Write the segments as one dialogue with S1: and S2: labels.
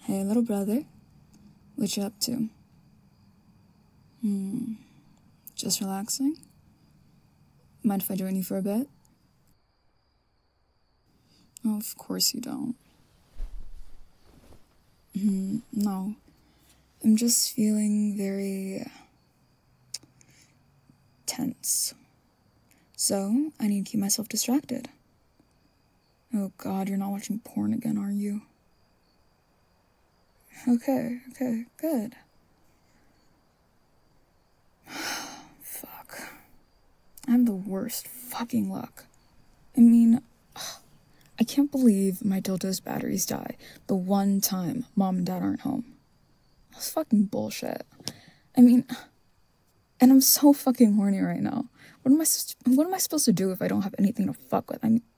S1: Hey, little brother. What you up to? Just relaxing? Mind if I join you for a bit? Oh, of course you don't. No. I'm just feeling very tense. So, I need to keep myself distracted. Oh God, you're not watching porn again, are you? Okay, good. Fuck. I have the worst fucking luck. I mean, I can't believe my dildo's batteries die the one time mom and dad aren't home. That's fucking bullshit. I mean, and I'm so fucking horny right now. What am I supposed to do if I don't have anything to fuck with? I mean,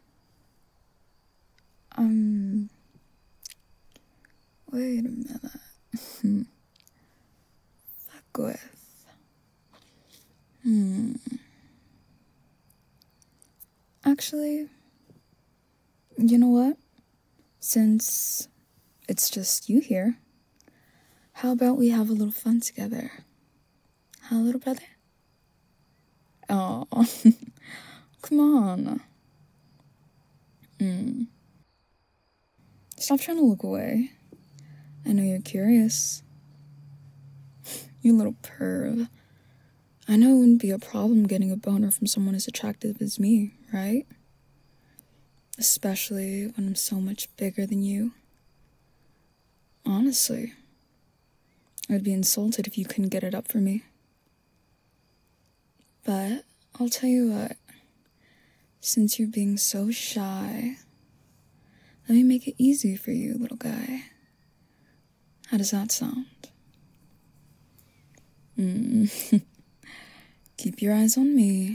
S1: wait a minute. Fuck with. Actually, you know what? Since it's just you here, how about we have a little fun together? Huh, little brother? Oh, come on. Stop trying to look away. I know you're curious. You little perv. I know it wouldn't be a problem getting a boner from someone as attractive as me, right? Especially when I'm so much bigger than you. Honestly, I'd be insulted if you couldn't get it up for me. But I'll tell you what, since you're being so shy, let me make it easy for you, little guy. How does that sound? Keep your eyes on me.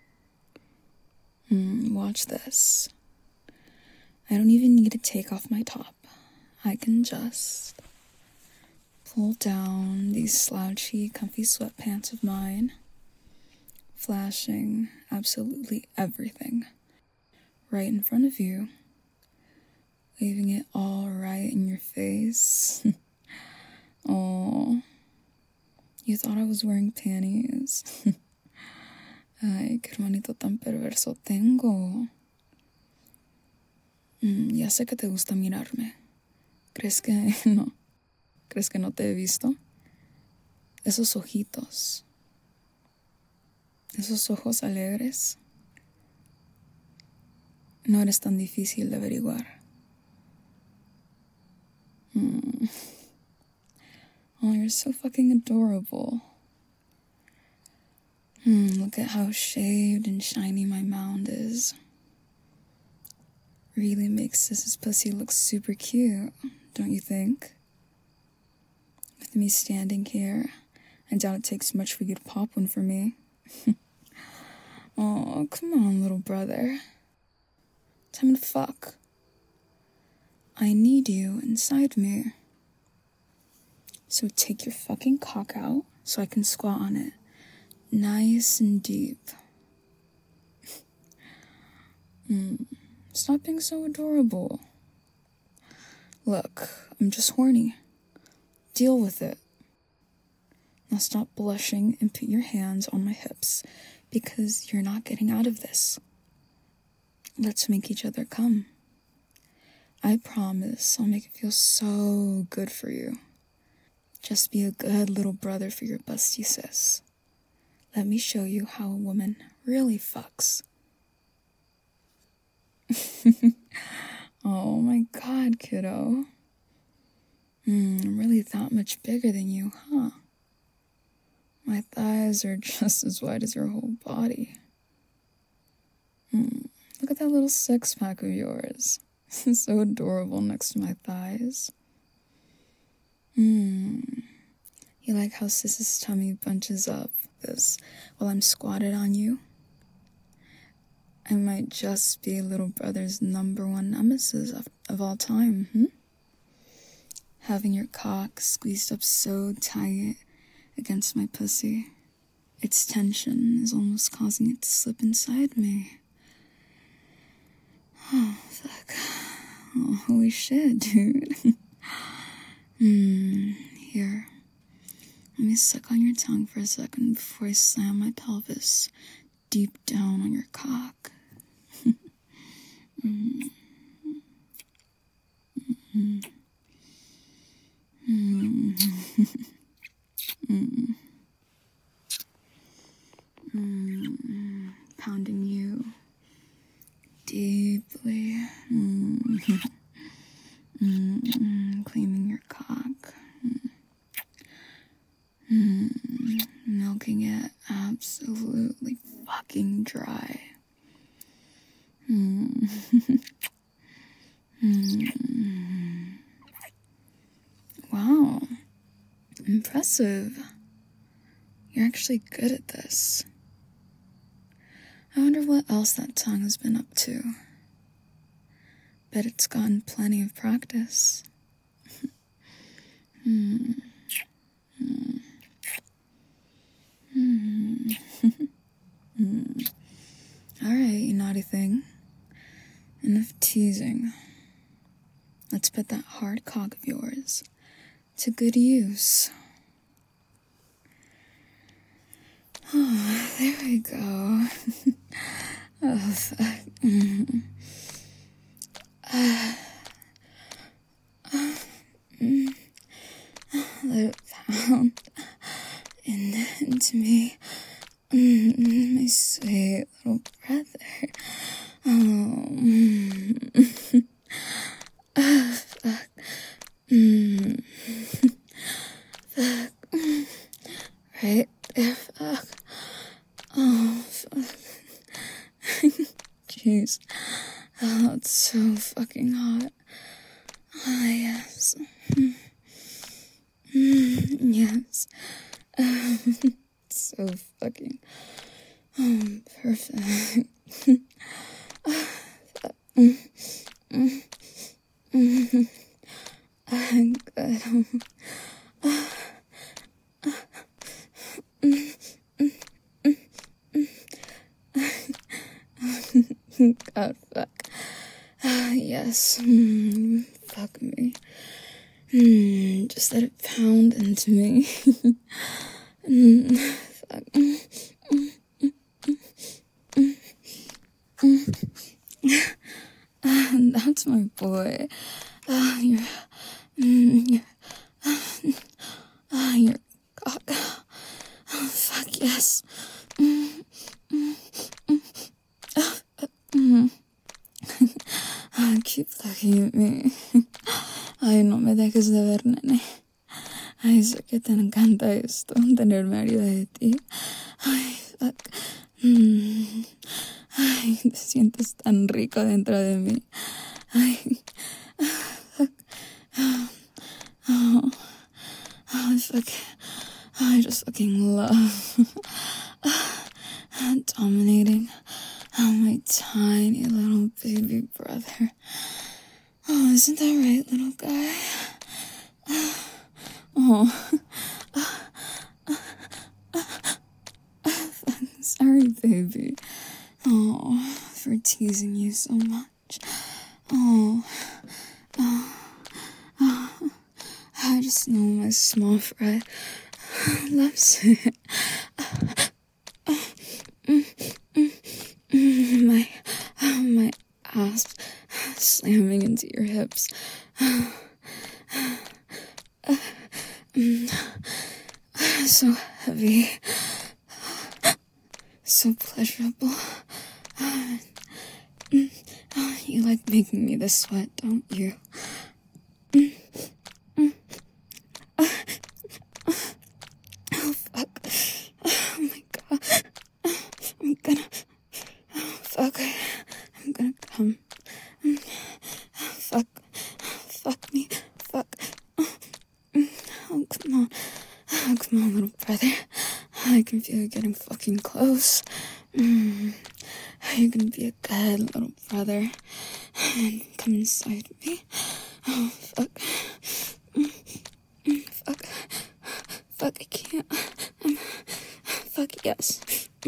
S1: Watch this. I don't even need to take off my top. I can just pull down these slouchy, comfy sweatpants of mine, flashing absolutely everything right in front of you, leaving it all right in your face. Oh, you thought I was wearing panties? Ay, qué hermanito tan perverso tengo. Ya sé que te gusta mirarme. ¿Crees que no? ¿Crees que no te he visto? Esos ojitos. Esos ojos alegres. No eres tan difícil de averiguar. Oh, you're so fucking adorable. Look at how shaved and shiny my mound is. Really makes this pussy look super cute, don't you think? With me standing here, I doubt it takes much for you to pop one for me. Oh, come on, little brother. Time to fuck. I need you inside me. So take your fucking cock out so I can squat on it. Nice and deep. Stop being so adorable. Look, I'm just horny. Deal with it. Now stop blushing and put your hands on my hips, because you're not getting out of this. Let's make each other come. I promise I'll make it feel so good for you. Just be a good little brother for your busty sis. Let me show you how a woman really fucks. Oh my God, kiddo. I'm really that much bigger than you, huh? My thighs are just as wide as your whole body. Look at that little six-pack of yours. It's so adorable next to my thighs. You like how sis's tummy bunches up this while I'm squatted on you? I might just be little brother's #1 nemesis of all time, Having your cock squeezed up so tight against my pussy. Its tension is almost causing it to slip inside me. Oh, fuck. Oh, holy shit, dude. Here. Let me suck on your tongue for a second before I slam my pelvis deep down on your cock. Pounding you deeply. Cleaning your cock. Milking it absolutely fucking dry. Wow. Impressive. You're actually good at this. I wonder what else that tongue has been up to. Bet it's gotten plenty of practice. Alright, you naughty thing. Enough teasing. Let's put that hard cock of yours to good use. Oh, there we go. Oh, fuck. Let it pound into me. My sweet little brother. Fuck. Fuck. Right there, fuck. Oh, fuck. Jeez. Oh, it's so fucking hot. Ah, yes. Yes. So fucking perfect. I'm good. God, fuck. Yes. Fuck me. Just let it pound into me. Fuck. That's my boy. You're cock. Oh, fuck yes. Keep looking at me. Ay, no me dejes de ver, nene. Ay, sé que te encanta esto, tenerme arriba de ti. Ay, fuck. Ay, te sientes tan rico dentro de mí. Ay, fuck. Oh, fuck. I just fucking love dominating my tiny little baby brother. Oh, isn't that right, little guy? Oh. Sorry, baby. Oh, for teasing you so much. Oh. I just know my small fry loves it. My ass slamming into your hips. So heavy. So pleasurable. You like making me this sweat, don't you? Oh, fuck. Oh, my God. I'm gonna come. Fuck. Fuck me. Fuck. Oh, come on. Oh, come on, little brother. I can feel you getting fucking close. You're gonna be a good little brother. And come inside me. Oh, fuck. Fuck. Fuck, I can't. Fuck, yes.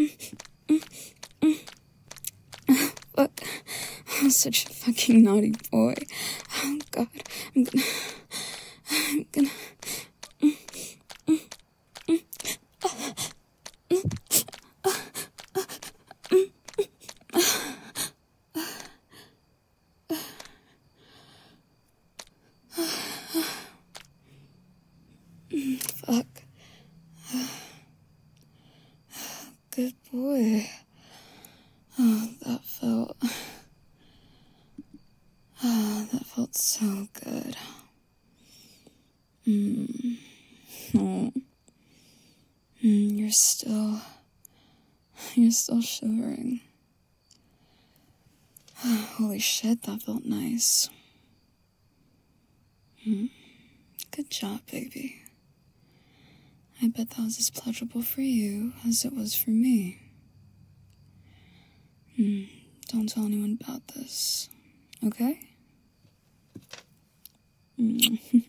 S1: Fuck. I'm such a fucking naughty boy. Oh, God. I'm gonna... Fuck. Good boy. Oh, that felt so good. Oh. You're still shivering. Holy shit, that felt nice. Good job, baby. I bet that was as pleasurable for you as it was for me. Don't tell anyone about this, okay?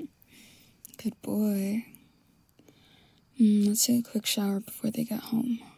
S1: Good boy. Let's take a quick shower before they get home.